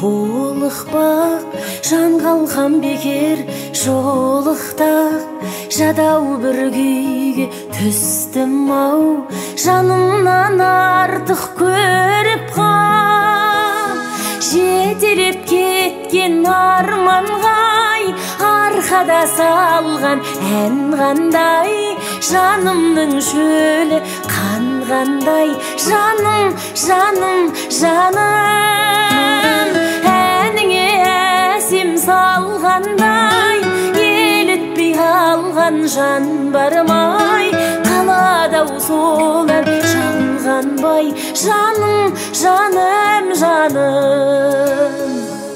толықпақ жан қалқан бекер жолықтақ жадау бір күйге түстім-ау, жанымнан артық көріп қам. Жетелеп кеткен арманғай, арқада салған ән қандай, жанымның шөлі қанғандай. Жаным, жаным, жаным, әніңе әсем салғандай, елітпей қалған жан бармай, қалады-ау сол ән жалғанбай. Жаным, жаным, жаным.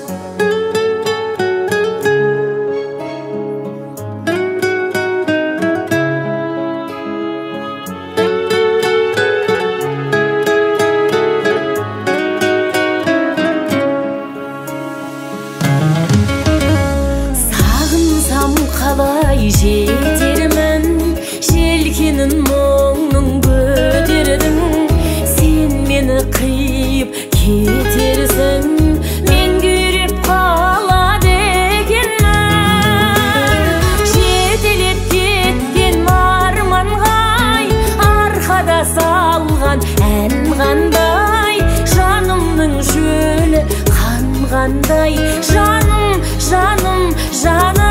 Қалай жетермін, желкенін мұңның көтердің, сен мені қиып кетерсің, мен күйреп қалады екенмін. Жетелеп кеткен арманғай, арқада салған ән қандай, жанымның шөлі қанғандай. Жаным, жаным, жаным,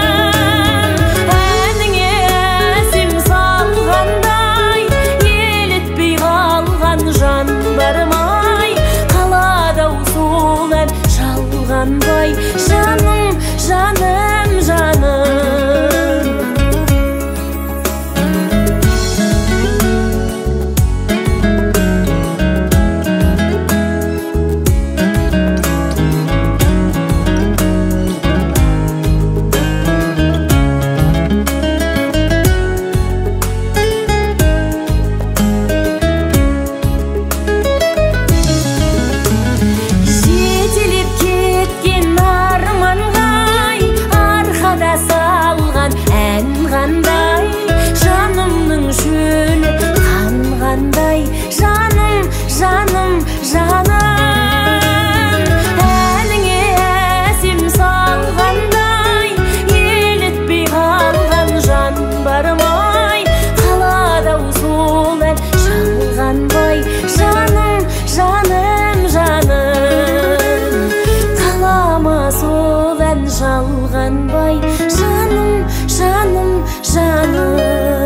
жан бармай, қалады-ау сол ән жалғанбай. Жаным, жаным, жаным. Жанымның шөлі қанғандай. Жаным, жаным, жаным, әніңе әсем салғандай, елітпей қалған жан бармай, қалады-ау сол ән жалғанбай. Жаным, жаным, жаным, қалама сол ән жалғанбай. Жаным, жаным, жаным.